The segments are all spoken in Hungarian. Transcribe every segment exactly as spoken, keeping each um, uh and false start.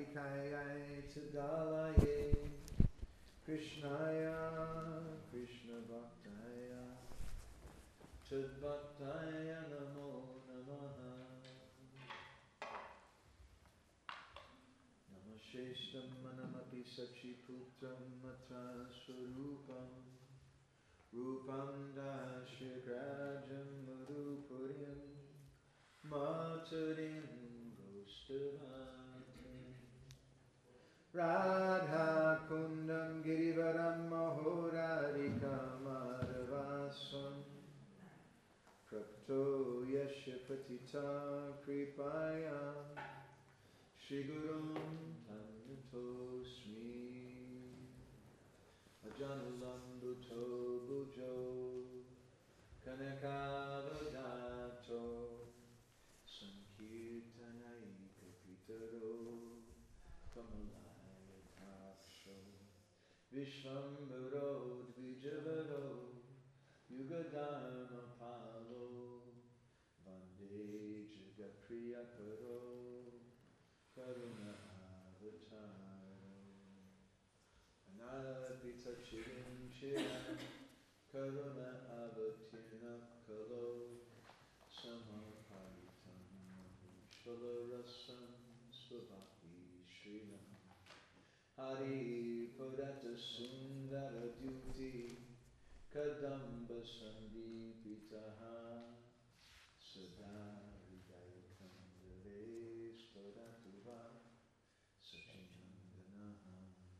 Radhikaya Tadalaye Krishnaya Krishna Bhaktaya Tadbhaktaya Namo Namaha Namasheshtam Manamapi Sachiputram Matra Swarupam Rupam Dashigrajam Madhupurim Maturim Gostavatim Radha Kundam Girivaram Mahorarika Madhavasam Prapto Yashapatita Kripaya Shigurum Tanatosmi Ajanulambuto Bujo Kanakavadato Sankirtanai Kapitaro Kamalaya Vishvambaro Dvijavaro Yugadharma Palo Vande Jagapriyakaro Karuna Avataro Anadita Chirim Chiram Karuna Avatina Kalo Samaparitam Shalarasam Svabhakti Srinam Hari Purata Sundara Duti Kadamba Sandipitaha Sada Hridayakam Deves Padatuva Sachinandanaha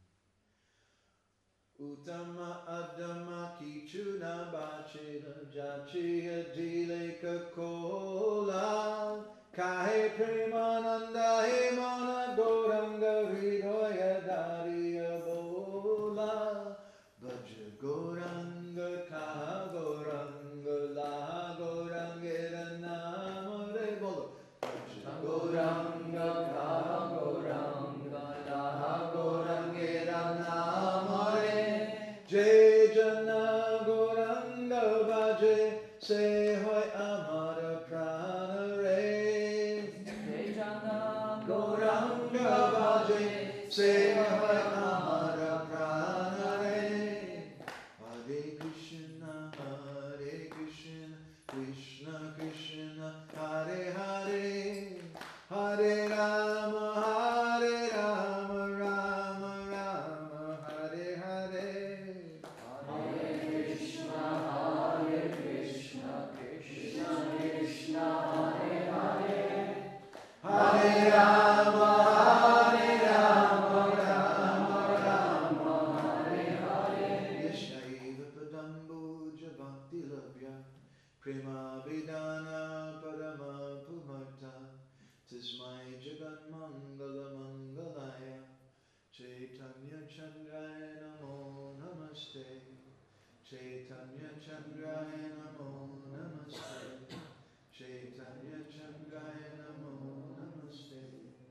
Uttama Adama Kichuna Bachena Jachiya Dileka Kola Kahe Premananda Hemana Goranga Hridoya Dariya Bola Bhaja Goranga Kaha Goranga Laha Gorangera Namare Bolo Bhaja Goranga Kaha Goranga Laha Gorangera Namare Jai Jana Goranga Bhaje Se Hoy Amara Prana Re Jai Jana Goranga Bhaje Se Hoy Amara Prana Re Hare Krishna Hare Krishna Krishna Krishna Hare Hare Hare Rama Hare Rama Rama Rama Hare Hare Hare Krishna Hare Krishna Krishna Krishna Hare Hare Hare Rama Hare Rama Rama Rama Hare Hare Yeshaiva Padambo Bhakti Labhya Prema Vidana Parama Pumarta Tismai Jagat Mangala Mangalaya Chaitanya Chandraya Namo Namaste Chaitanya Chandraya Namo Namaste Chaitanya Chandraya Namo Namaste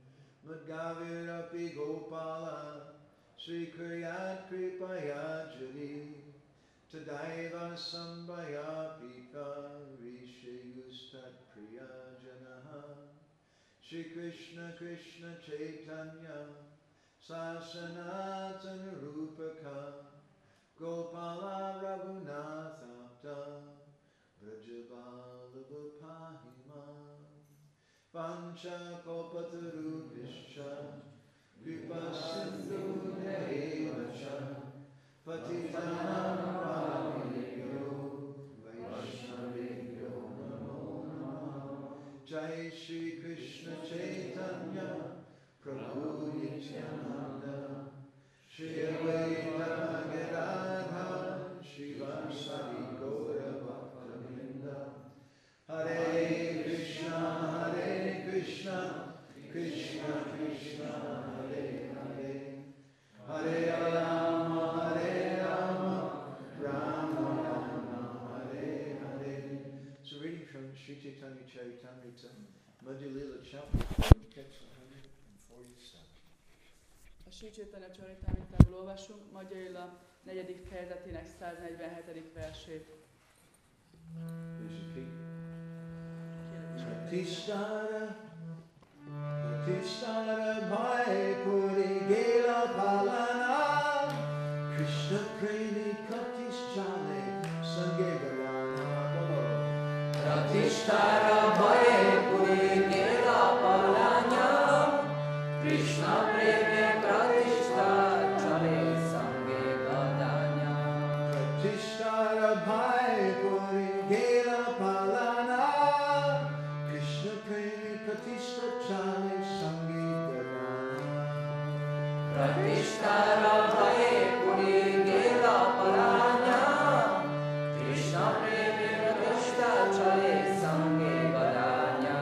Madgavirapi Gopala Sri Kriyat Kripaya Jari Tadaiva Sambhaya Pika Rishayustat Priya Janaha Shri Krishna Krishna Chaitanya Sasanatan Rupaka Gopala Raghunatha Vrajabala Pahima Pancha Kopatarubhisha Kripa Sindhu Devacha Patitanam Pavanebhyo Vaishnavebhyo Namo Namaha Jai Shri Krishna Chaitanya Prabhu Nityananda Shri Advaita Gadadhar Shivasari Gaura Bhakta Hare Krishna Hare Krishna Krishna Krishna Hare Hare Hare Rama Hare Rama Rama Rama Hare Hare. So reading from Sri Chaitanya Charitamrita Madhya Lila chapter from text one hundred forty-seven. A Sri Chaitanya Charitamritából olvasunk, Madhya Lila negyedik fejezetének száznegyvenhetedik versét. Tishtara Pratishtara bhai puri gela palana Krishna premi pratishtale sange gadana. Pratishtara bhai puri gela palana Krishna premi pratishta chale sange gadanya. Pratishtara bhai puri gela palana Krishna premi pratishta chale sange gadana. Pratishtara bhai puri gela palana Krishna premi pratishta chale sange gadanya.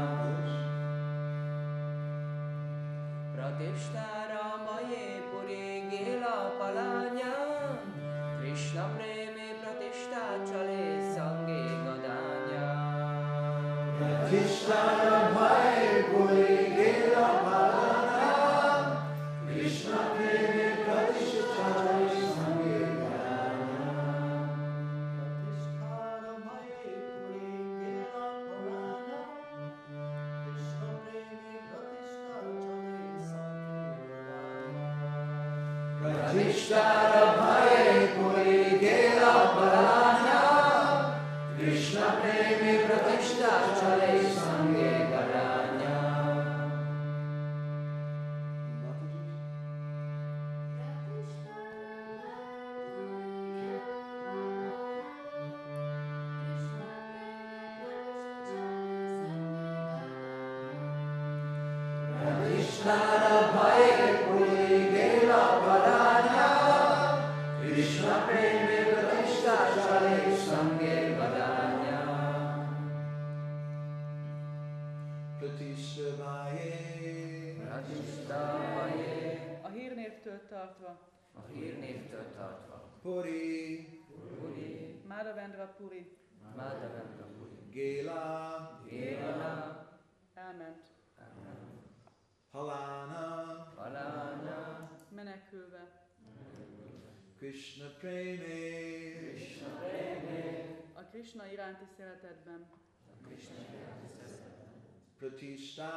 Pratishtara bhai puri gela palana Krishna premi pratishta chale sange gadanya. Pratishtara bhai puri gela palana Krishna premi pratishta chale sange gadana. Pratishtara bhai puri gela palana Krishna premi pratishta chale sange gadanya. Pratishtara bhai puri gela palana Krishna premi pratishta chale sange gadana. Pratishtara bhai puri gela palana Krishna premi pratishta chale sange gadana. Pratishta bhai Pratishtha bhai A hírnévtől tartva a hírnévtől tartva puri Puri, Madhavendra Puri Madhavendra Puri, gela Gela, elment, palana Palana, menekülve, Krishna premi Krishna premi, a Krishna iránti szeretetben, Krishna pratishta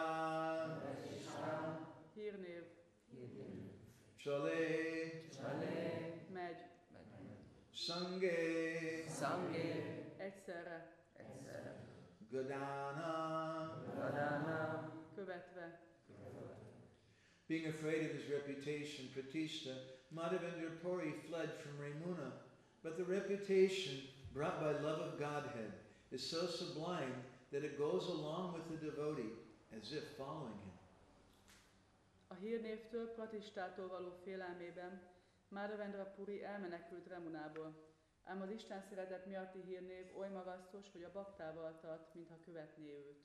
hírnév, chale Chale, megy, sange Sange, egyszerre, egyszerre, gadana. Gadana, követve. Being afraid of his reputation, Pratishta, Madhavendra Puri fled from Ramuna. But the reputation brought by love of Godhead is so sublime that it goes along with the devotee as if following him. A hírnévtől, Pratistától való félelmében Madhavendra Puri elmenekült Remunából, ám az Isten szeretet miatti hírnév oly magasztos, hogy a baktával tart, mintha követné őt.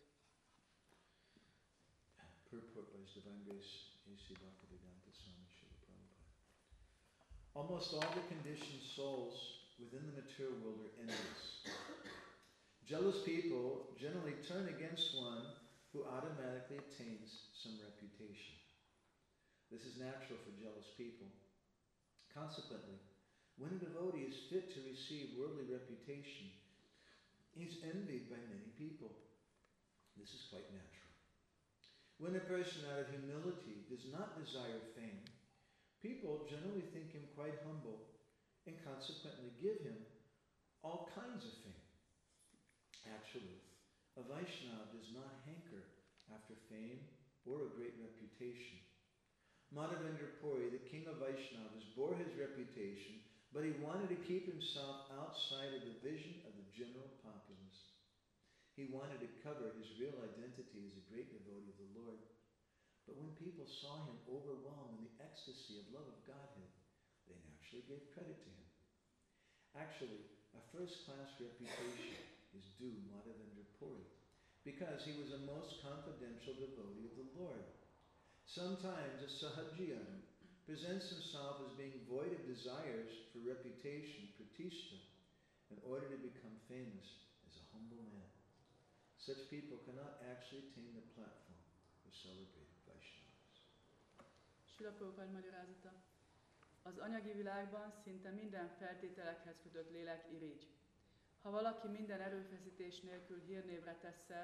Purport by His Divine Grace, A C Bhaktivedanta Swami Srila Prabhupada. Almost all the conditioned souls within the material world are envious. Jealous people generally turn against one who automatically attains some reputation. This is natural for jealous people. Consequently, when a devotee is fit to receive worldly reputation, he is envied by many people. This is quite natural. When a person out of humility does not desire fame, people generally think him quite humble and consequently give him all kinds of fame. Actually, a Vaishnava does not hanker after fame or a great reputation. Madhavendra Puri, the king of Vaishnavas, bore his reputation, but he wanted to keep himself outside of the vision of the general populace. He wanted to cover his real identity as a great devotee of the Lord. But when people saw him overwhelmed in the ecstasy of love of Godhead, they naturally gave credit to him. Actually, a first-class reputation is due Madhavendra Puri, because he was a most confidential devotee of the Lord. Sometimes a Sahajiyana presents himself as being void of desires for reputation, Pratishta, in order to become famous as a humble man. Such people cannot actually attain the platform of celebrated Vaishnavas. Srila Prabhupád magyarázata. Az anyagi világban szinte minden feltételekhez kötött lélek irigy. Ha valaki minden erőfeszítés nélkül hírnévre tesz szert,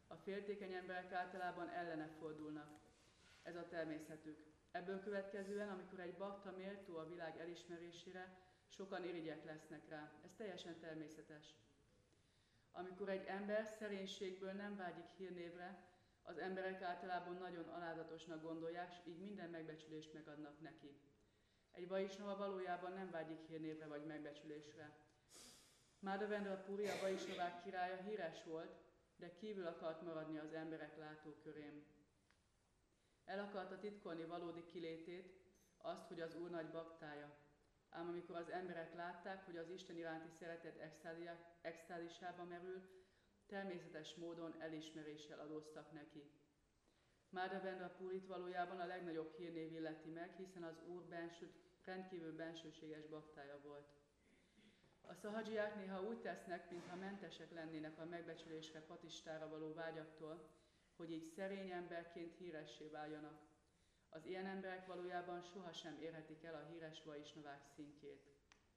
A féltékeny emberek általában ellene fordulnak. Ez a természetük. Ebből következően, amikor egy bakta méltó a világ elismerésére, sokan irigyek lesznek rá. Ez teljesen természetes. Amikor egy ember szerénységből nem vágyik hírnévre, az emberek általában nagyon aládatosnak gondolják, s így minden megbecsülést megadnak neki. Egy vaisnava valójában nem vágyik hírnévre vagy megbecsülésre. Madhavendra Puri, a vaisnavák királya híres volt, de kívül akart maradni az emberek látókörén. El akarta titkolni valódi kilétét, azt, hogy az Úr nagy baktája. Ám amikor az emberek látták, hogy az Isten iránti szeretet extázisába merül, természetes módon elismeréssel adóztak neki. Madhavendra Purit valójában a legnagyobb hírnév illeti meg, hiszen az Úr benső, rendkívül bensőséges baktája volt. A szahadzsiák néha úgy tesznek, mintha mentesek lennének a megbecsülésre, patistára való vágyaktól, hogy így szerény emberként híressé váljanak. Az ilyen emberek valójában sohasem érhetik el a híres vaisnavák szintjét.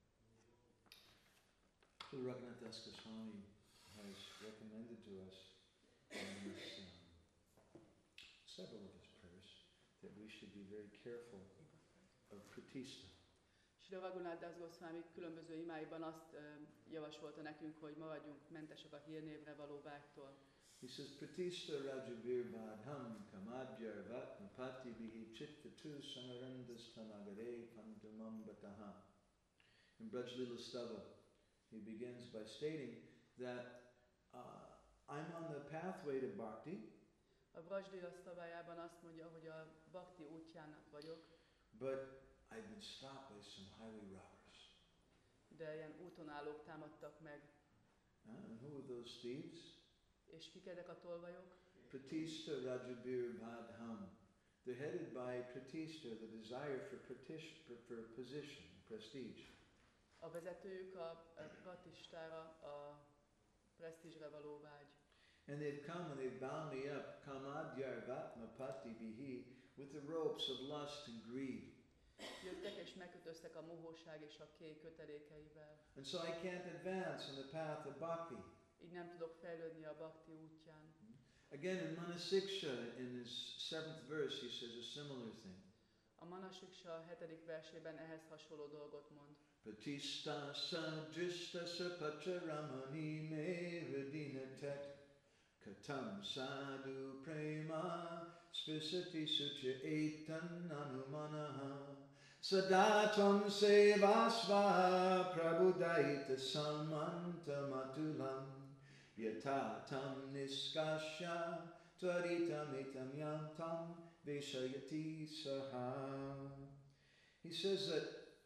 So Raghunath Das Goswami has recommended to us in this, um, several of his prayers that we should be very careful of pratista. Srila Raghunath Das Goswami különböző imáiban azt uh, javasolta nekünk, hogy maradjunk mentesek a hírnévre való vágytól. He says, Pratista Rajabir Badham Kamadhyar Vatmapati Bihi Chitta Tu Samarandas Tamagare Pandamam Bataha. In Braj Lila Stava, he begins by stating that uh, I'm on the pathway to bhakti, A Braj Lila Stavájában azt mondja, hogy a bhakti útjának vagyok, but I've been stopped by some highway robbers. de ilyen útonállók támadtak meg. Uh, and who are those thieves? És kik ezek a tolvajok? Pratista Rajabir Badham. They're headed by Pratista, the desire for, pratis- for, for position, prestige. A vezetőjük a, a pratistára, a presztízsre való vágy. And they've come and they've bound me up, Kamadyar Vatmapati Bihi, with the ropes of lust and greed. Jöttek és megkötöztek a mohóság és a kéj kötelékeivel. And so I can't advance on the path of bhakti. Így nem tudok fejlődni a bhakti útján. Again, in Manasiksha, in his seventh verse, he says a similar thing. A Manasiksa a hetedik versében ehhez hasonló dolgot mond. Pratista sadrishta sapacha ramani me hridina tet katam sadhu prema spisati sucha etan anumanaha sadatam sevasva prabudaita samanta matulam yatatam niskasya tvaritam etam yantam veshayati saha. He says that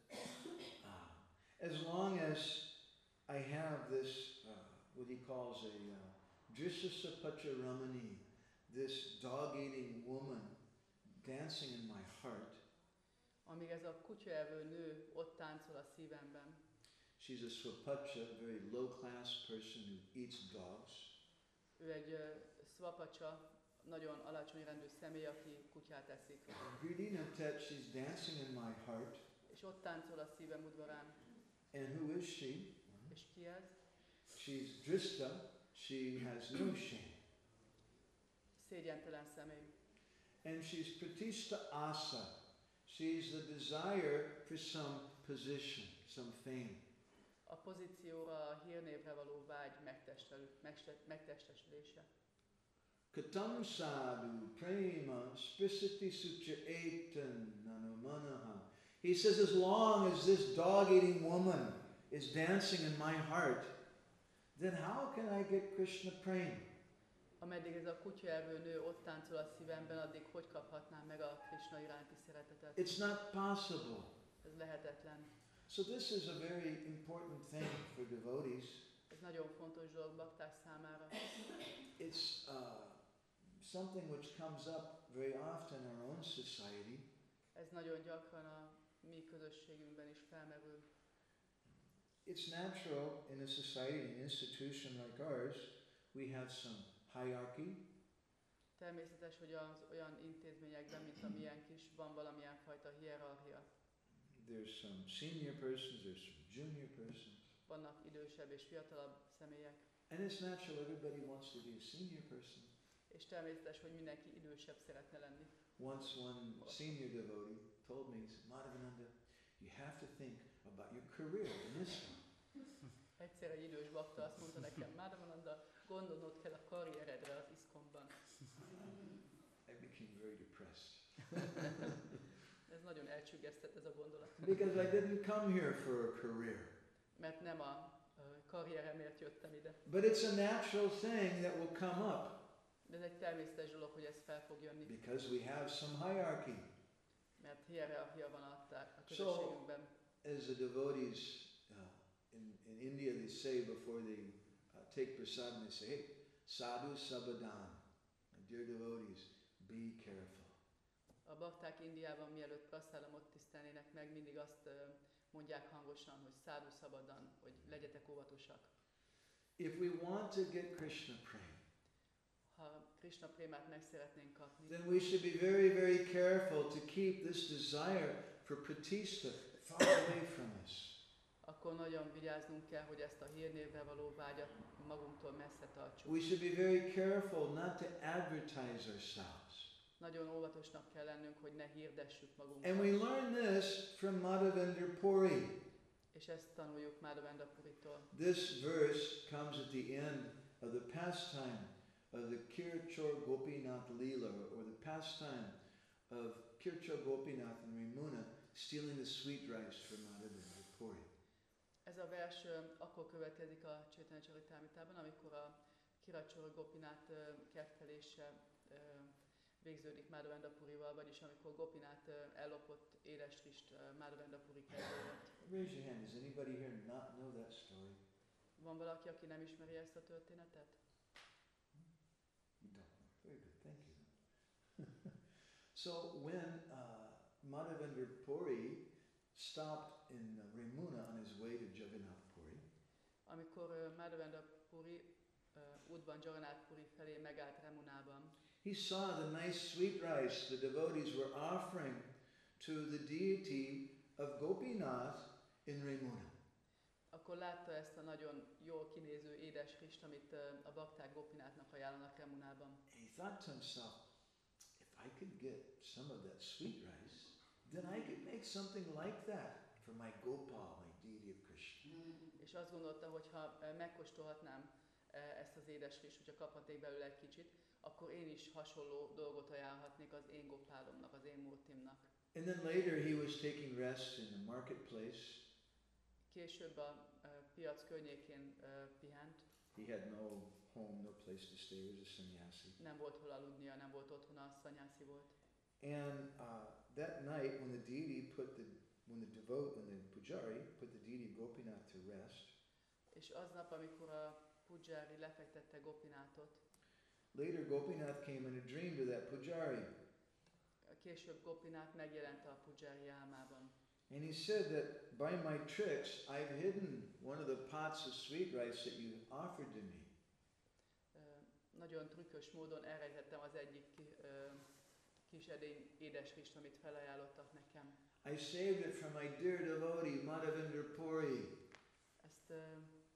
uh, as long as I have this, uh, what he calls a uh, Drishasapacha Ramani, this dog-eating woman dancing in my heart. Amíg ez a kutyaevő nő ott táncol a szívemben. She's a swapacha, a very low-class person who eats dogs. Ő egy uh, swapacsa, nagyon alacsony rendű személy, aki kutyát eszik. Hridina Tet, she's dancing in my heart. És ott táncol a szívem udvarán. And who is she? És ki ez? She's Drista, she has no shame. Szégyentelen személy. And she's Pratishta Asa. She's the desire for some position, some fame. A pozícióra, a hírnévre való vágy megtestesülése. Katam sadhu prema sprisati sucha etan nanumanaha. He says, as long as this dog-eating woman is dancing in my heart, then how can I get Krishna prema? Ameddig ez a kutyaevő nő ott táncol a szívemben, addig hogy kaphatnám meg a Krishna iránti szeretetet? It's not possible. Ez lehetetlen. So this is a very important thing for devotees. Ez nagyon fontos dolog bakták számára. It's uh, something which comes up very often in our own society. Ez nagyon gyakran a mi közösségünkben is felmerül. It's natural in a society, an institution like ours, we have some hierarchy. Természetes, hogy az olyan intézményekben, mint a miénk is, van valamilyen fajta hierarchia. There's some senior persons, there's some junior persons. Vannak idősebb és fiatalabb személyek. And it's natural, everybody wants to be a senior person. és természetes, hogy mindenki idősebb szeretne lenni. Once one senior devotee told me, he said, Madhavananda, you have to think about your career in ISKCON. Egyszer egy idős bakta azt mondta nekem, Madhavananda, gondolnod kell a karrieredre az ISKCON-ban. I became very depressed. Ez nagyon elcsüggesztett ez a gondolat. Because I didn't come here for a career. Mert nem a ö, karrieremért jöttem ide. But it's a natural thing that will come up De ez egy természetes dolog, hogy ez fel fog jönni. because we have some hierarchy. Mert hierarchia van a, tá- a So- közösségünkben. As the devotees uh, in, in India, they say before they uh, take prasadam, they say, hey, sadhu sabadan, my dear devotees, be careful. A bakták Indiában mielőtt praszálamot tisztelnének meg, mindig azt ö, mondják hangosan, hogy szádu szabadan, hogy legyetek óvatosak. If we want to get Krishna prema, Ha Krishna prémát meg szeretnénk kapni, then we should be very, very careful to keep this desire for pratishta far away from us. akkor nagyon vigyáznunk kell, hogy ezt a hírnévre való vágyat magunktól messze tartsuk. We should be very careful not to advertise ourselves. Nagyon óvatosnak kell lennünk, hogy ne hirdessük magunkat. And we learn this from Madhavendra Puri. És ezt tanuljuk Madhavendra Puritól. This verse comes at the end of the pastime of the Kirchor Gopinath Leela, or the pastime of Kirchor Gopinath and Ramuna stealing the sweet rice from Madhavendra Puri. Ez a vers ö, akkor következik a Chaitanya Charitamritában, amikor a Kiracsor Gopinath ö, kettelése ö, végződik Madhavendra Purival, vagyis amikor Gopinath ö, ellopott édes rist ö, Madhavendra Puri kezéről. Raise your hand. Does anybody here not know that story? Van valaki, aki nem ismeri ezt a történetet? You don't know. Very good. Thank you. So when uh, Madhavendra Puri stopped in uh, Ramuna on his way to Jagannath Puri, Amikor uh, Madhavendra Puri uh, útban Jagannath Puri felé megállt Remunában, he saw the nice sweet rice the devotees were offering to the deity of Gopinath in Ramuna. akkor látta ezt a nagyon jól kinéző édes rist, amit uh, a bakták Gopinathnak ajánlanak Remunában. And he thought to himself, if I could get some of that sweet rice, then I could make something like that for my Gopal, my deity of Krishna. És azt gondolta, hogy ha uh, megkóstolhatnám uh, ezt az édes rist, hogyha kaphatnék belőle egy kicsit, akkor én is hasonló dolgot ajánlhatnék az én Gopálomnak, az én Murtimnak. And then later he was taking rest in the marketplace. Később a uh, piac környékén uh, pihent, He had no home, no place to stay. He was a sannyasi. nem volt hol aludnia, nem volt otthona, szanyászi volt. And uh, that night, when the deity put the, when the devote, when the pujari put the deity Gopinath to rest, És aznap, amikor a Pujari lefektette Gopinathot, later Gopinath came in a dream to that pujari. később Gopinath megjelent a Pujari álmában. And he said that by my tricks, I've hidden one of the pots of sweet rice that you offered to me. Ö, nagyon trükkös módon elrejtettem az egyik ki, ö, kis edény édesrist, amit felajánlottak nekem. I saved it from my dear devotee, Madhavendra Puri. Ezt ö,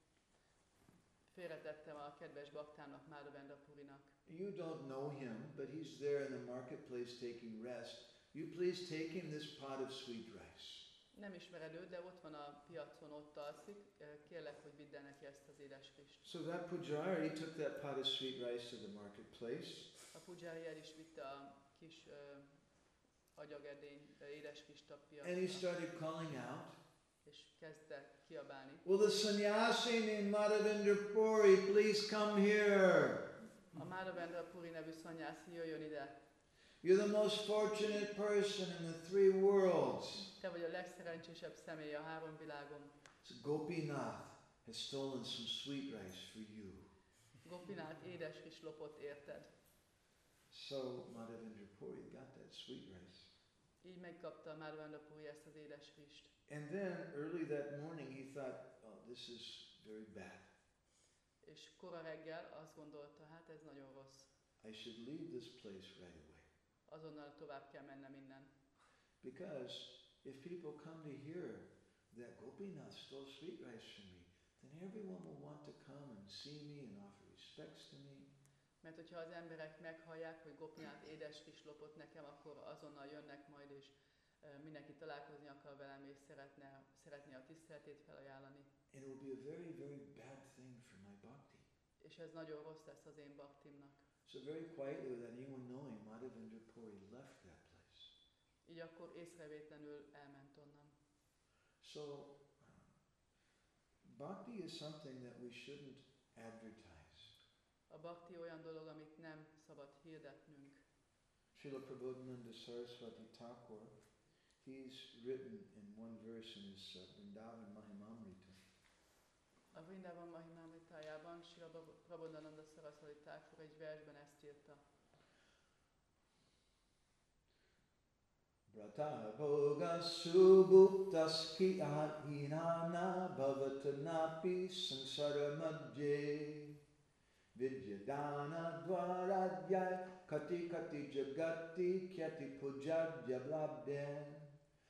félretettem a kedves baktámnak, Madhavendra Purinak. You don't know him, but he's there in the marketplace taking rest. You please take him this pot of sweet rice. Nem ismered őt, de ott van a piacon, ott alszik. Ö, Kérlek, hogy vidd el neki ezt az édesrist. So that pujari took that pot of sweet rice to the marketplace. A Pujari el is vitte a kis ö, agyagedény ö, édesrist a And he piacra, started calling out, és kezdte kiabálni. will the sannyasi named Madhavendra Puri please come here? A Madhavendra Puri nevű szanyászi, jöjjön ide! You're the most fortunate person in the three worlds. Te vagy a legszerencsésebb személy a három világon. So Gopinath has stolen some sweet rice for you. Gopinath édes is lopott érted. So Madhavendra Puri got that sweet rice. Így megkapta Madhavendra Puri ezt az édes rist. And then early that morning he thought, oh, this is very bad. És kora reggel azt gondolta, hát ez nagyon rossz. I should leave this place right away. Azonnal tovább kell mennem innen. Because if people come to hear that Gopinath stole sweet rice from me, then everyone will want to come and see me and offer respects to me. Mert hogyha az emberek meghallják, hogy Gopinath édes kis lopott nekem, akkor azonnal jönnek majd, és ö, mindenki találkozni akar velem, és szeretne, szeretné a tiszteletét felajánlani. And it will be a very, very bad thing for my bhakti. És ez nagyon rossz lesz az én baktimnak. So very quietly, without anyone knowing, Madhavendra Puri left that place. Így akkor észrevétlenül elment onnan. So, uh, bhakti is something that we shouldn't advertise. A bhakti olyan dolog, amit nem szabad hirdetnünk. Srila Prabodhananda Saraswati Thakur, he's written in one verse in his uh, Vrindavan Mahimamrita. A Vrindavan Mahimamritájában Srila Prabodhananda Saraswati Thakur egy versben ezt írta. Brata bhoga subhuktaski adhinana bhavatanapi samsara madhye vidyadana dvaradhyay kati kati jagati kyati pujadya blabden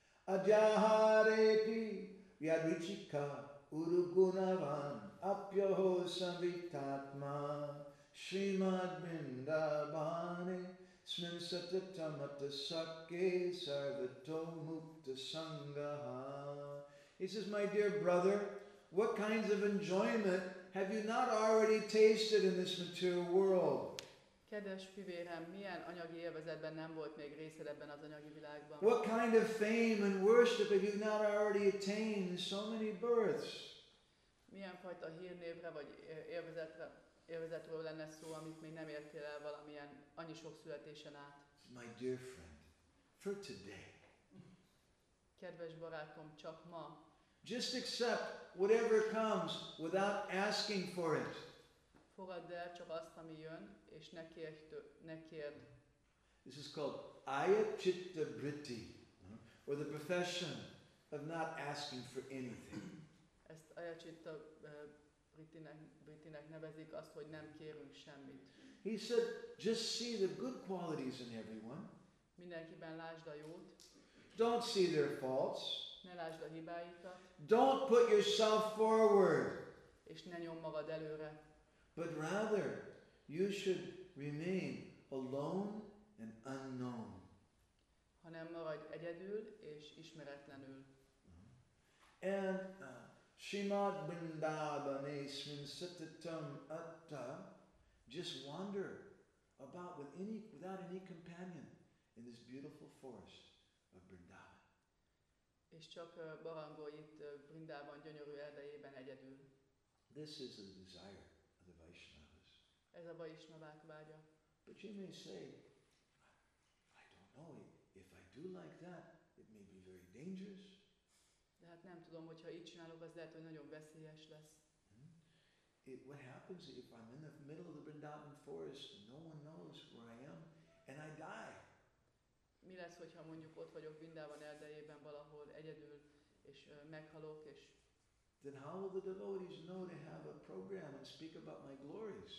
ajaharepi yadvichika urugunavan apyaho samvitatma Srimad Vrindavane Smin satatamata sakke sarvato mukta sangaha. He says, my dear brother, what kinds of enjoyment have you not already tasted in this material world? Kedves fivérem, milyen anyagi élvezetben nem volt még részed ebben az anyagi világban? What kind of fame and worship have you not already attained in so many births? Milyen fajta hírnévre vagy élvezetre, élvezetről lenne szó, amit még nem értél el valamilyen annyi sok születésen át? My dear friend, for today, kedves barátom, csak ma, just accept whatever comes without asking for it. Fogadd el csak azt, ami jön, és ne kérd, ne kérd. This is called ayachitta vritti, or the profession of not asking for anything. Ezt ayachitta vrittinek, vrittinek nevezik, azt, hogy nem kérünk semmit. He said, just see the good qualities in everyone. Mindenkiben lásd a jót. Don't see their faults. Ne lásd a hibáikat. Don't put yourself forward. És ne nyom magad előre. But rather, you should remain alone and unknown. Hanem maradj egyedül és ismeretlenül. And uh, Srimad Vrindavaneshmin Satatam Atta, just wander about with any, without any companion in this beautiful forest of Vrindavan. És csak uh, barangolj itt uh, Vrindában gyönyörű erdejében egyedül. This is a desire of the Vaishnavas. Ez a Vaishnavák vágya. But you may say, I don't know, if I do like that, it may be very dangerous. De hát nem tudom, hogyha így csinálok, az lehet, hogy nagyon veszélyes lesz. Hmm? It, what happens if I'm in the middle of the Vrindavan forest and no one knows where I am and I die? Mi lesz, hogyha mondjuk ott vagyok Vrindában erdejében valahol egyedül, és uh, meghalok, és then how will the devotees know to have a program and speak about my glories?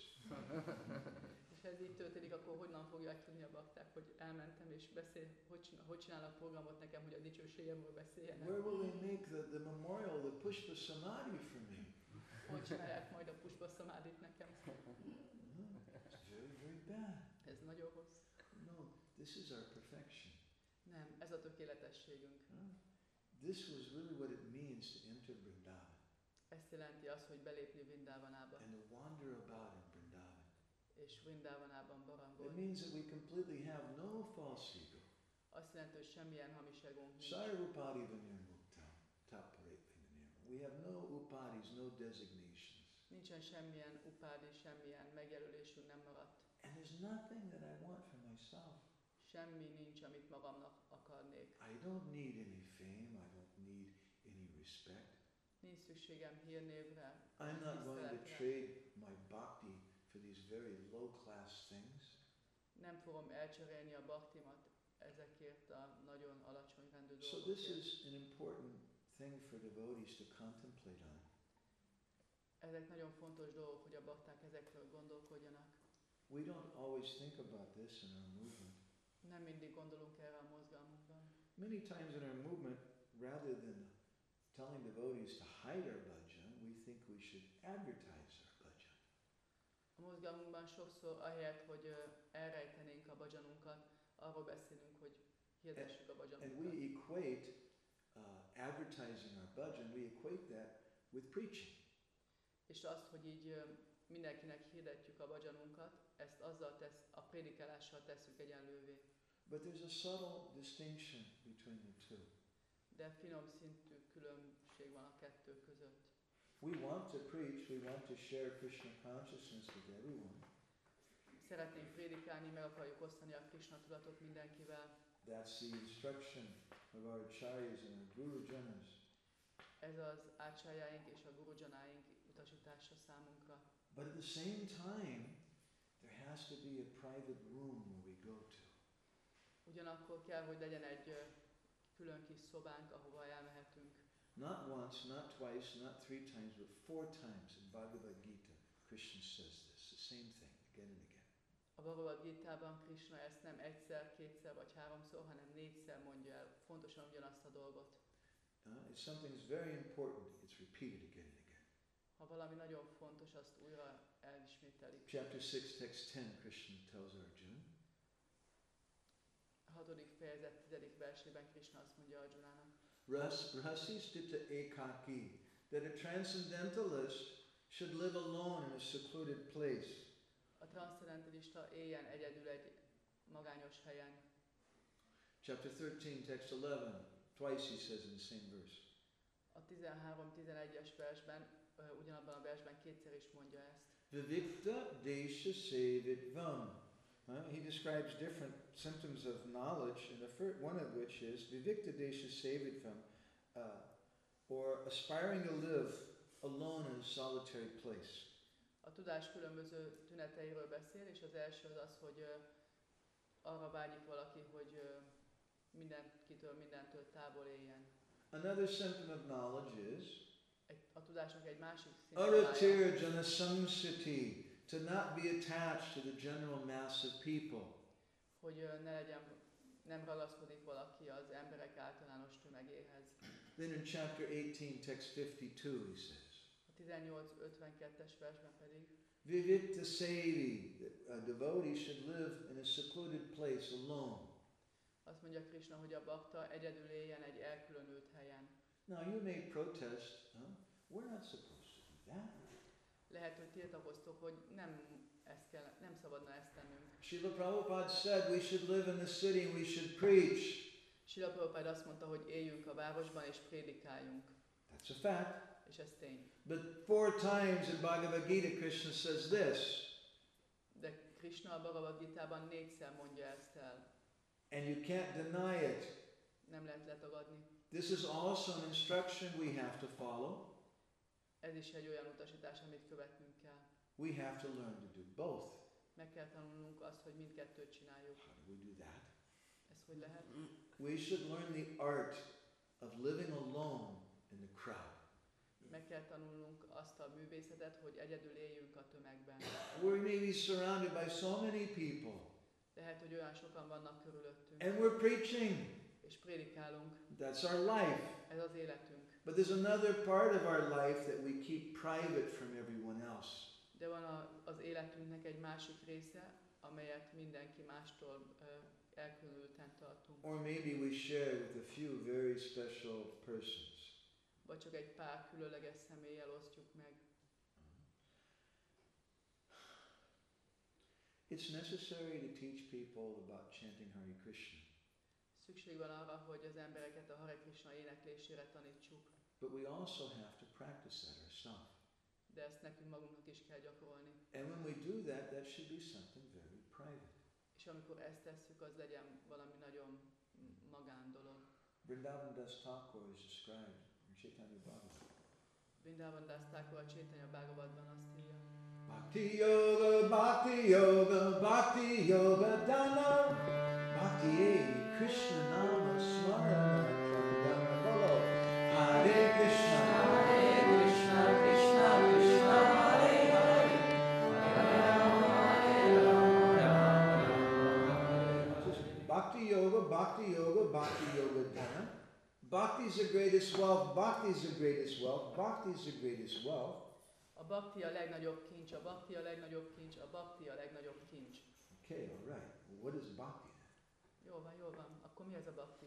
és ez így történik, akkor honnan fogják tudni a bakták, hogy elmentem és beszél, hogy, csinál, hogy csinálnak programot nekem, hogy a dicsőségemről beszéljenek? Where will they make the, the memorial, the Pushpa Samadhi for me? Hogy csinálják majd a Pushpa Samadhit nekem? No, it's very, very bad. Ez nagyon rossz. No, this is our perfection. Nem, ez a tökéletességünk. Huh? This was really what it means to enter Vrindavan. Ezt jelenti az, hogy belépni Vrindavanába. And to wander about in Vrindavan. És Vrindavanában It barangolni. means that we completely have no false ego. Azt jelenti, hogy semmilyen hamis egónk nincs. Sarvapadi Vinirmukta, Taparetli Vinirmukta. We have no upadis, no designations. Nincsen semmilyen upádi, semmilyen megjelölésünk nem maradt. And there's nothing that I want for myself. Semmi nincs, amit magamnak akarnék. I don't need any fame, I don't need any respect. Nincs szükségem hírnévre, I'm not going to tiszteletre. trade my bhakti for these very low class things. Nem fogom elcserélni a baktimat ezekért a nagyon alacsony rendű So this dolgokért. is an important thing for devotees to contemplate on. Ezek nagyon fontos dolgok, hogy a bakták ezekről gondolkodjanak. We don't always think about this in our movement. Nem mindig gondolunk erre a mozgalmunkban. Many times in our movement, rather than telling devotees to hide our bhajan, we think we should advertise our bhajan. A mozgalmunkban sokszor ahelyett, hogy ö, elrejtenénk a bhajanunkat, arról beszélünk, hogy hirdessük a And we bhajanunkat. equate uh, advertising our bhajan, we equate that with preaching. És azt, hogy így ö, mindenkinek hirdetjük a bhajanunkat, ezt azzal tesz, a prédikálással tesszük egyenlővé. But there's a subtle distinction between the two. De finom szintű különbség van a kettő között. We want to preach, we want to share Krishna consciousness with everyone. Szeretnénk prédikálni, meg akarjuk osztani a Krishna tudatot mindenkivel. That's the instruction of our acharyas and our guru janas. Ez az ácsájáink és a gurujanáink utasítása számunkra. But at the same time, there has to be a private room where we go to. Ugyanakkor kell, hogy legyen egy ö, külön kis szobánk, ahova elmehetünk. Not once, not twice, not three times, but four times in Bhagavad Gita, Krishna says this, the same thing, again and again. A Bhagavad Gitában Krishna ezt nem egyszer, kétszer vagy háromszor, hanem négyszer mondja el, fontosan ugyanazt a dolgot. Uh, if something is very important, it's repeated again and again. Ha valami nagyon fontos, azt újra elismételik. Chapter six, text ten, Krishna tells Arjuna, A hatodik fejezet tizedik versében Krishna azt mondja Arjunának, Ras, Rasistita ekaki, that a transcendentalist should live alone in a secluded place. a transzcendentalista éljen egyedül egy magányos helyen. Chapter thirteen, text eleven, twice he says in the same verse. A tizenhárom tizenegyes versben, ö, ugyanabban a versben kétszer is mondja ezt. Vivikta desha sevitvam. Uh, he describes different symptoms of knowledge, and the first one of which is vivikta desha sevitvam, uh, or aspiring to live alone in a solitary place. A tudás különböző tüneteiről beszél, és az első az az, hogy ö, arra vágyik valaki, hogy ö, mindenkitől, mindentől távol éljen. Another symptom of knowledge is Egy, a tudásnak egy másik szimptomája, aratir jana samsati, to not be attached to the general mass of people. hogy ö, ne legyen, nem ragaszkodik valaki az emberek általános tömegéhez. Then in chapter eighteen, text fifty-two, he says, A tizennyolc ötvenkettes versben pedig Vivikta sevi, a devotee should live in a secluded place alone. azt mondja Krishna, hogy a bakta egyedül éljen egy elkülönült helyen. Now you may protest, huh? We're not supposed to do that. Lehet, hogy tiltakoztok, hogy nem, ezt kell, nem szabadna ezt tennünk. Srila Prabhupada said we should live in the city and we should preach. Srila Prabhupád azt mondta, hogy éljünk a városban és prédikáljunk. That's a fact. És ez tény. But four times in Bhagavad Gita, Krishna says this, De Krishna a Bhagavad Gitában négyszer mondja ezt el. and you can't deny it. Nem lehet letagadni. This is also an instruction we have to follow. Ez is egy olyan utasítás, amit követnünk kell. We have to learn to do both. Meg kell tanulnunk azt, hogy mindkettőt csináljuk. How do we do that? Ez hogy lehet? We should learn the art of living alone in the crowd. Meg kell tanulnunk azt a művészetet, hogy egyedül éljünk a tömegben. We may be surrounded by so many people, Lehet, hogy olyan sokan vannak körülöttünk, and we're preaching. és prédikálunk. That's our life. Ez az életünk. But there's another part of our life that we keep private from everyone else. De van a, az életünknek egy másik része, amelyet mindenki mástól ö, elkülönülten tartunk. Or maybe we share with a few very special persons. Vagy csak egy pár különleges személlyel osztjuk meg. It's necessary to teach people about chanting Hare Krishna, Szükség van arra, hogy az embereket a Hare Krishna éneklésére tanítsuk, but we also have to practice that ourselves. de ezt nekünk magunknak is kell gyakorolni. And when we do that, that should be something very private. És amikor ezt tesszük, az legyen valami nagyon magán dolog. Vrindavan Das Thakur is described in Chaitanya Bhagavatam. Vrindavan Das Thakur a Chaitanya Bhagavadban azt írja. Bhakti Yoga, Bhakti Yoga, Bhakti Yoga Dana, Bhakti Krishna Nama Smarana Pradana. Bolo. Hare Krishna, Hare Krishna, Krishna Krishna, Hare Hare, Hare Rama, Hare Rama, Rama Rama. Bhakti Yoga, Bhakti Yoga, Bhakti Yoga Dana. Bhakti is the greatest wealth, Bhakti is the greatest wealth, Bhakti is the greatest wealth. A bhakti a legnagyobb kincs, a bhakti a legnagyobb kincs, a bhakti a legnagyobb kincs. Okay, all right. Well, what is bhakti? Jól van, jól van. Akkor mi az a bhakti?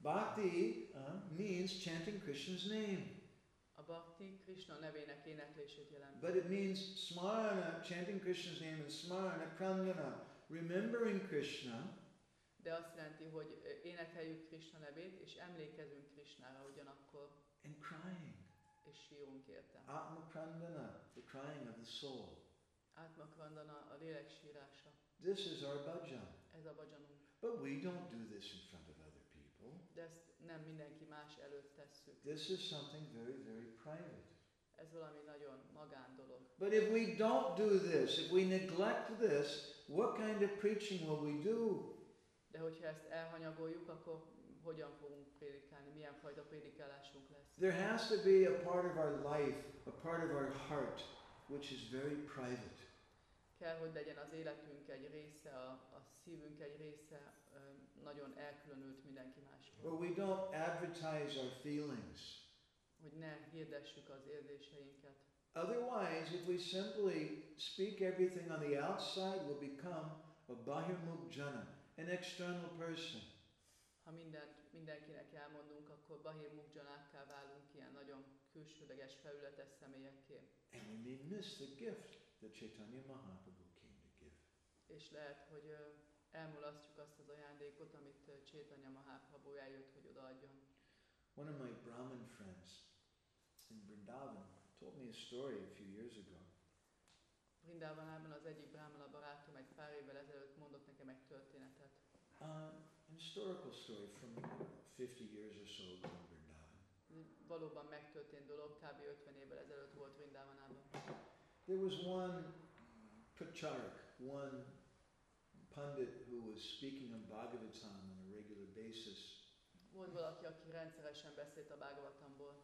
Bhakti uh, means chanting Krishna's name. A bhakti Krishna nevének éneklését jelenti. But it means smarana, chanting Krishna's name, and smarana, krandana, remembering Krishna. De azt jelenti, hogy énekeljük Krishna nevét, és emlékezünk Krishnára ugyanakkor, And crying. és sírunk érte. Atma krandana, the crying of the soul. Atma Krandana, a lélek sírása. This is our bhajan. Ez a bhajanunk. But we don't do this in front of other people. De ezt nem mindenki más előtt tesszük. This is something very, very private. Ez valami nagyon magán dolog. But if we don't do this, if we neglect this, what kind of preaching will we do? De hogyha ezt elhanyagoljuk, akkor hogyan fogunk prédikálni? Milyen fajta prédikálásunk lesz? There has to be a part of our life, a part of our heart, which is very private. Kell, hogy legyen az életünk egy része, a, a szívünk egy része ö, nagyon elkülönült mindenki mástól. Where we don't advertise our feelings. Hogy ne hirdessük az érzéseinket. Otherwise, if we simply speak everything on the outside, we'll become a bahirmukh jana, an external person. Ha mindent mindenkinek elmondunk, akkor bahir mukjanákká válunk, ilyen nagyon külsőleges, felületes személyekké. And we may miss the gift that Chaitanya Mahaprabhu came to give. És lehet, hogy ö, elmulasztjuk azt az ajándékot, amit ö, Chaitanya Mahaprabhu eljött, hogy odaadjon. One of my Brahmin friends in Vrindavan told me a story a few years ago. Vrindavanában az egyik brahmana barátom egy pár évvel ezelőtt mondott nekem egy történetet. Uh, an historical story from fifty years or so ago in Vrindavan. Valóban megtörtént dolog, kb. ötven évvel ezelőtt volt Vrindavanában. There was one pracharak, one pundit who was speaking of Bhagavatam on a regular basis. Volt valaki, aki rendszeresen beszélt a Bhagavatamból,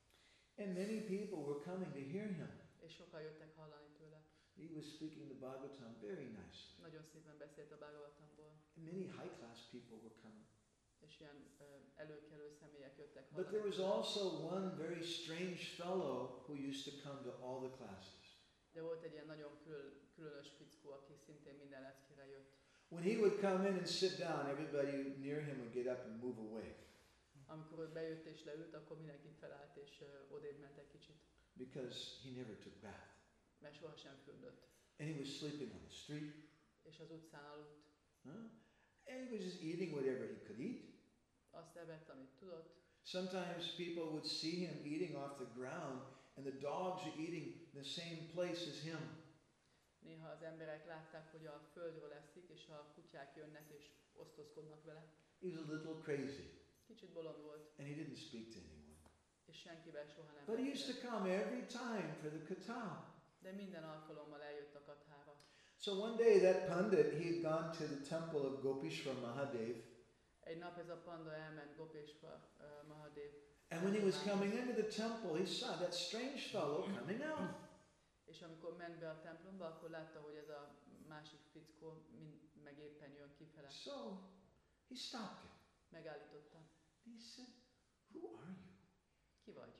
And many people were coming to hear him. és sokan jöttek hallani tőle. He was speaking the Bhagavatam very nicely. Nagyon szépen beszélt a Bhagavatamból, And many high-class people were coming. és ilyen ö, előkelő személyek jöttek But hallani there was tőle. also one very strange fellow who used to come to all the classes. De volt egy ilyen nagyon külön, különös fickó, aki szintén minden leckére jött. When he would come in and sit down, everybody near him would get up and move away. Amikor ő bejött és leült, akkor mindenki felállt és uh, odébb ment egy kicsit, Because he never took bath. mert sohasem fürdött. And he was sleeping on the street. És az utcán aludt. Huh? And he was just eating whatever he could eat. Azt evett, amit tudott. Sometimes people would see him eating off the ground and the dogs are eating the same place as him. Néha az emberek látták, hogy a földről eszik, és a kutyák jönnek és osztozkodnak vele. He was a little crazy Kicsit bolond volt, and he didn't speak to anyone. és senkivel soha nem But he used to beszélt. come every time for the katha. De minden alkalommal eljött a kathára. So one day that pundit, he had gone to the temple of Gopishwar Mahadev. Egy nap ez a panda elment Gopeshwar uh, Mahadev, And when he was coming into the temple, he saw that strange fellow coming out. és amikor ment be a templomba, akkor látta, hogy ez a másik fickó mind, meg éppen jön kifele. So he stopped him. Megállította. He said, "Who are you? Ki vagy?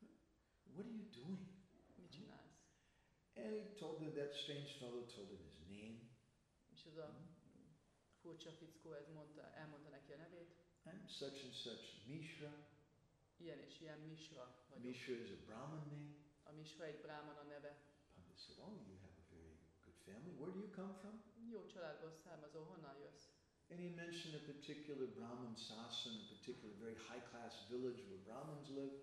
What are you doing?" Mit csinálsz? And he told him, that strange fellow told him his name. És az a furcsa fickó ez mondta, elmondta neki a nevét. I'm such and such Mishra. Ilyen és ilyen Mishra vagyok. Mishra is a Brahmin name. A Mishra egy brahmana neve. Pandit said, "Oh, you have a very good family. Where do you come from?" Jó családból származó, honnan jössz? And he mentioned a particular Brahmin sasan, a particular very high-class village where Brahmins live.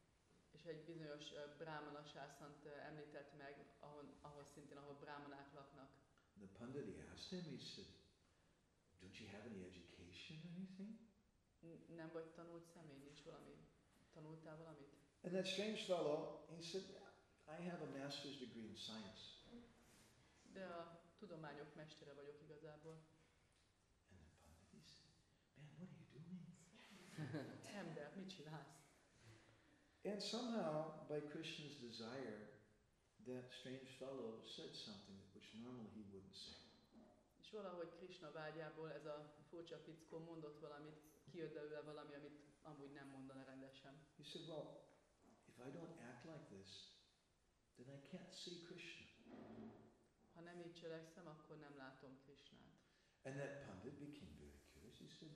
És egy bizonyos uh, brahmana sászant uh, említett meg, ahol, ahol szintén, ahol brahmanák laknak. The Pandit, he asked him, he said, "Don't you have any education or anything?" N- nem vagy tanult személy, nincs valami? Tanultál valamit? And that strange fellow, he said, "Yeah, I have a master's degree in science." De a tudományok mestere vagyok igazából. And the Pandit, he said, "Man, what are you doing?" Ember, mit csinálsz? And somehow, by Krishna's desire, that strange fellow said something which normally he wouldn't say. És valahogy Krishna vágyából ez a furcsa fickó mondott valamit, kijött belőle valami, amit amúgy nem mondana rendesen. He said, "Well, if I don't act like this, then I can't see Krishna. Ha nem így cselekszem, akkor nem látom Krishnát. And that Pandit became very curious. He said,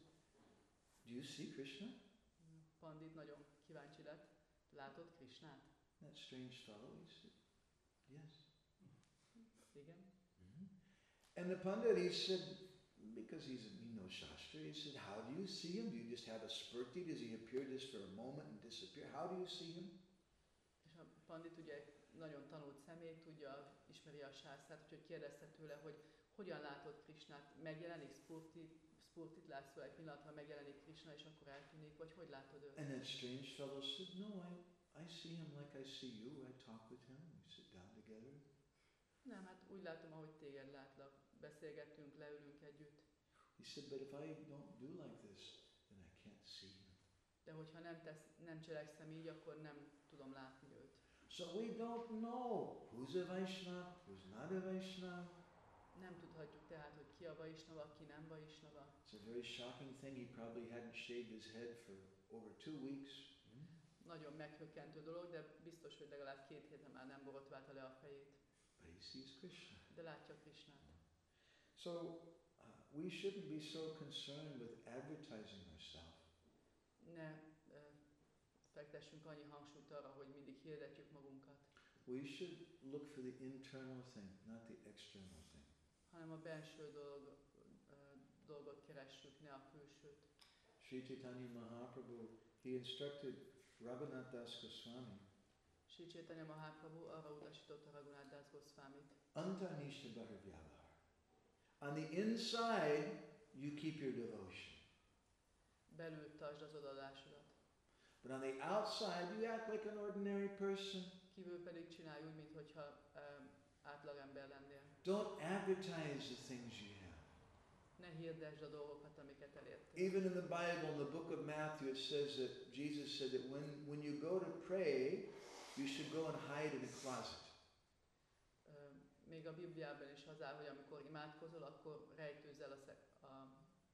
do you see Krishna? Pandit nagyon kíváncsi lett. Látod Krishnát? That strange fellow, he said, yes. Igen. Mm-hmm. And the Pandit, he said, because he's, he knows Shastra, he said, how do you see him? Do you just have a spurti? Does he appear just for a moment and disappear? How do you see him? És a Pandit ugye egy nagyon tanult személy, tudja, ismeri a sásztrát, úgyhogy kérdezte tőle, hogy hogyan látod Krishnát? Megjelenik spurti, spurtit látsz vele egy pillanatra, megjelenik Krishna, és akkor eltűnik, vagy hogy látod őt? And that strange fellow said, no, I, I see him like I see you. I talk with him. We sit down together. Nem, hát úgy látom, ahogy téged látlak. Beszélgettünk, leülünk együtt. He said, but if I don't do like this, then I can't see him. De hogyha nem, tesz, nem cselekszem így, akkor nem tudom látni őt. So we don't know who's a Vaishnava, who's not a Vaishnava. Nem tudhatjuk tehát, hogy ki a Vaisnava, ki nem Vaisnava. It's a very shocking thing. He probably hadn't shaved his head for over two weeks. Nagyon meghökkentő dolog, de biztos, hogy legalább két héten már nem borotválta le a fejét. But he sees Krishna. De látja Krishnát. So uh, we shouldn't be so concerned with advertising ourselves. Ne uh, fektessünk annyi hangsúlyt arra, hogy mindig hirdetjük magunkat, We should look for the internal thing, not the external thing. hanem a belső dolog, uh, dolgot keressük, ne a külsőt. Sri Chaitanya Mahaprabhu, he instructed Raghunath Das Goswami, Sri Chaitanya Mahaprabhu arra utasította Raghunath Das Goswamit. Antanishta Bharavyavar. On the inside, you keep your devotion. Belül tartsd az odadásodat. But on the outside, you act like an ordinary person. Kívül pedig csinálj úgy, mintha um, átlagember lennél. Don't advertise the things you have. Ne hirdesd a dolgokat, amiket elértél. Even in the Bible, in the book of Matthew, it says that Jesus said that when, when you go to pray, you should go and hide in a closet. Uh, még a Bibliában is az áll, hogy amikor imádkozol, akkor rejtőzz el a, sze- a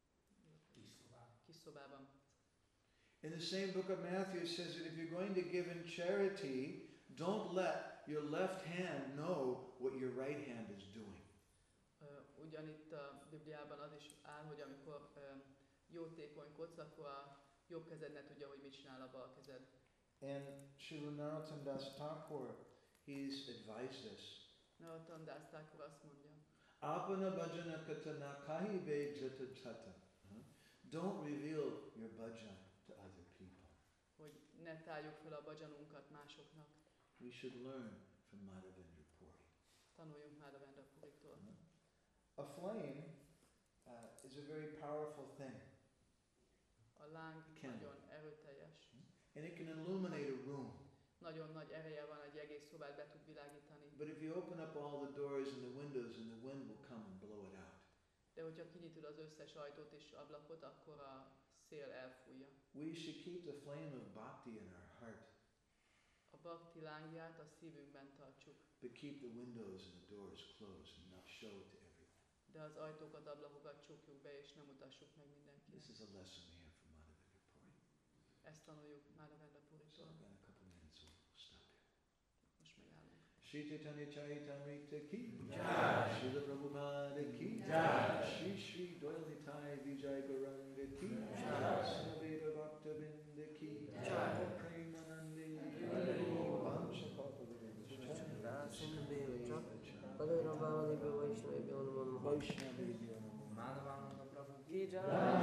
kis szobában. In the same book of Matthew, it says that if you're going to give in charity, don't let your left hand know what your right hand is doing. Uh, ugyanitt a Bibliában az is áll, hogy amikor uh, jótékonykodsz, akkor a jobb kezed ne tudja, hogy mit csinál a bal kezed. And Srila Narottam Das Thakur, he's advised us. Narottam Das Thakur azt mondja, Apana bhajana katana kahi vejjata tata. Don't reveal your bhajan to other people. hogy ne tárjuk fel a bhajanunkat másoknak. We should learn from Madhavendra Puri. Tanuljunk Madhavendra Puriktól. A flame uh, is a very powerful thing. A láng Candle. nagyon erőteljes. And it can illuminate a room. Nagyon nagy ereje van, egy egész szobát be tud világítani. But if you open up all the doors and the windows, and the wind will come and blow it out. De hogyha kinyitod az összes ajtót és ablakot, akkor a szél elfújja. We should keep the flame of bhakti in our heart, A bhakti lángját a szívünkben tartsuk, but keep the windows and the doors closed and not show it to everyone. de az ajtókat, ablakokat csukjuk be, és nem mutassuk meg mindenkinek. This is a lesson we have from Madhavendra Puri. Ezt tanuljuk Madhavendra So Puritól. I've got a couple minutes, we'll stop here. Most megállunk. Shri Chaitanya Charitamrita ki Jai. Srila Prabhupada ki Jai. Shri Shri Doyalitai Vijay Gauranga ki Jai. Samaveda Bhaktavinda ki Jai. Premanande Padre Vaishnava Vaishnava Prabhu Ki Jai.